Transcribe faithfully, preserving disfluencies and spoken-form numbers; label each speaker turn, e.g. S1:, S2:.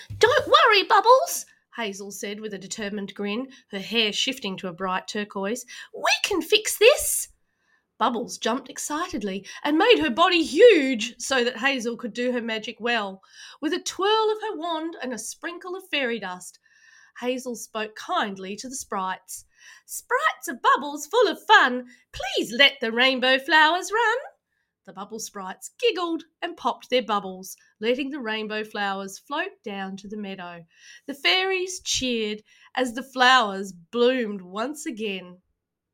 S1: Don't worry, Bubbles, Hazel said with a determined grin, her hair shifting to a bright turquoise. We can fix this. Bubbles jumped excitedly and made her body huge so that Hazel could do her magic well. With a twirl of her wand and a sprinkle of fairy dust, Hazel spoke kindly to the sprites. Sprites of Bubbles full of fun, please let the rainbow flowers run. The bubble sprites giggled and popped their bubbles, letting the rainbow flowers float down to the meadow. The fairies cheered as the flowers bloomed once again.